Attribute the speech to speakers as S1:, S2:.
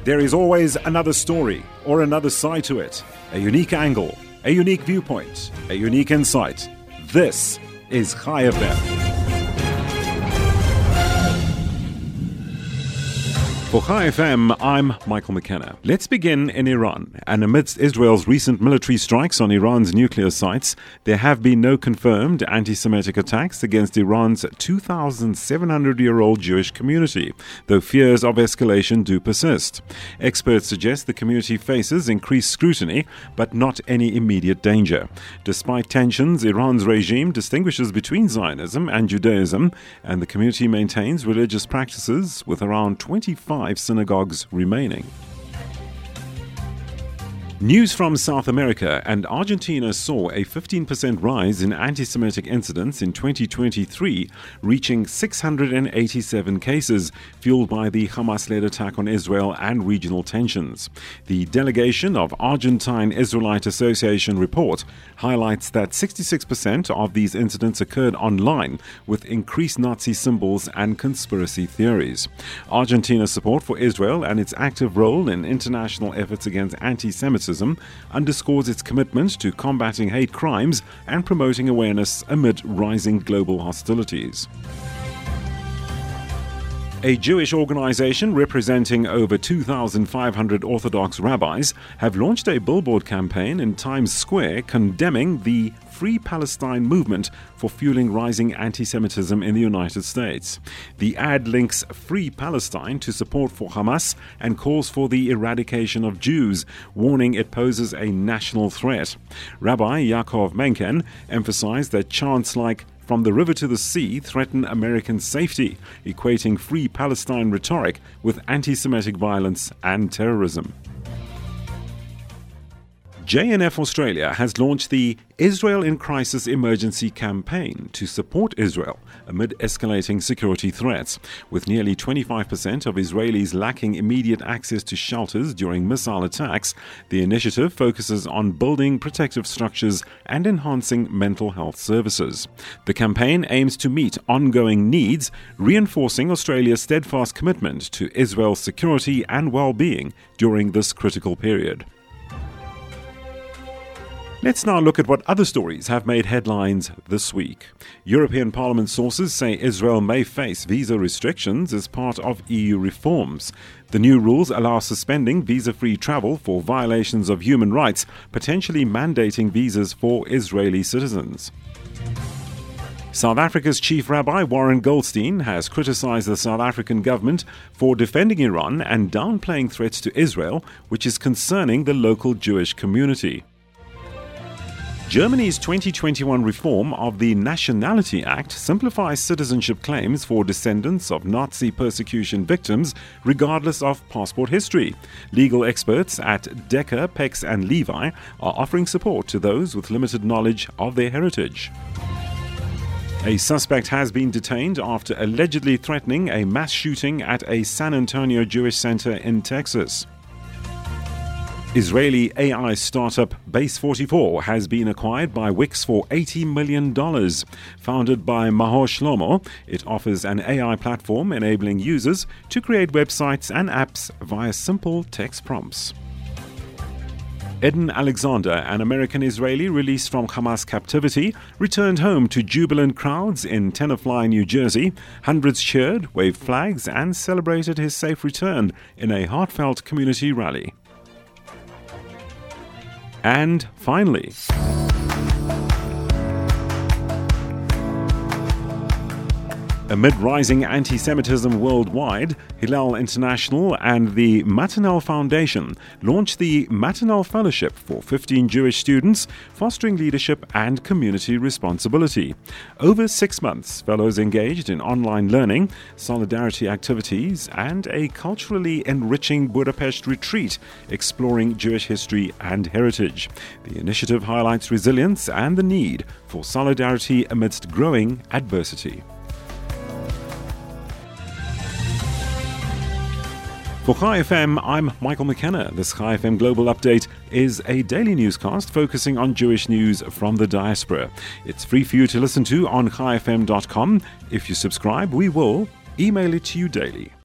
S1: There is always another story or another side to it, a unique angle, a unique viewpoint, a unique insight. This is Chai FM. For Chai FM, I'm Michael McKenna. Let's begin in Iran. And amidst Israel's recent military strikes on Iran's nuclear sites, there have been no confirmed anti-Semitic attacks against Iran's 2,700-year-old Jewish community, though fears of escalation do persist. Experts suggest the community faces increased scrutiny, but not any immediate danger. Despite tensions, Iran's regime distinguishes between Zionism and Judaism, and the community maintains religious practices with around 25 synagogues remaining. News from South America and Argentina saw a 15% rise in anti-Semitic incidents in 2023, reaching 687 cases, fueled by the Hamas-led attack on Israel and regional tensions. The delegation of Argentine Israelite Association report highlights that 66% of these incidents occurred online, with increased Nazi symbols and conspiracy theories. Argentina's support for Israel and its active role in international efforts against anti-Semitism underscores its commitment to combating hate crimes and promoting awareness amid rising global hostilities. A Jewish organization representing over 2,500 Orthodox rabbis have launched a billboard campaign in Times Square condemning the Free Palestine movement for fueling rising anti-Semitism in the United States. The ad links Free Palestine to support for Hamas and calls for the eradication of Jews, warning it poses a national threat. Rabbi Yaakov Menken emphasized that chants like "From the river to the sea" threaten American safety, equating Free Palestine rhetoric with anti-Semitic violence and terrorism. JNF Australia has launched the Israel in Crisis Emergency Campaign to support Israel amid escalating security threats. With nearly 25% of Israelis lacking immediate access to shelters during missile attacks, the initiative focuses on building protective structures and enhancing mental health services. The campaign aims to meet ongoing needs, reinforcing Australia's steadfast commitment to Israel's security and well-being during this critical period. Let's now look at what other stories have made headlines this week. European Parliament sources say Israel may face visa restrictions as part of EU reforms. The new rules allow suspending visa-free travel for violations of human rights, potentially mandating visas for Israeli citizens. South Africa's Chief Rabbi Warren Goldstein has criticized the South African government for defending Iran and downplaying threats to Israel, which is concerning the local Jewish community. Germany's 2021 reform of the Nationality Act simplifies citizenship claims for descendants of Nazi persecution victims, regardless of passport history. Legal experts at Decker, Pex and Levi are offering support to those with limited knowledge of their heritage. A suspect has been detained after allegedly threatening a mass shooting at a San Antonio Jewish center in Texas. Israeli AI startup Base44 has been acquired by Wix for $80 million. Founded by Mahor Shlomo, it offers an AI platform enabling users to create websites and apps via simple text prompts. Eden Alexander, an American-Israeli released from Hamas captivity, returned home to jubilant crowds in Tenafly, New Jersey. Hundreds cheered, waved flags, and celebrated his safe return in a heartfelt community rally. And finally, amid rising anti-Semitism worldwide, Hillel International and the Matinal Foundation launched the Matinal Fellowship for 15 Jewish students, fostering leadership and community responsibility. Over 6 months, fellows engaged in online learning, solidarity activities, and a culturally enriching Budapest retreat exploring Jewish history and heritage. The initiative highlights resilience and the need for solidarity amidst growing adversity. For Chai FM, I'm Michael McKenna. This Chai FM Global Update is a daily newscast focusing on Jewish news from the diaspora. It's free for you to listen to on chaifm.com. If you subscribe, we will email it to you daily.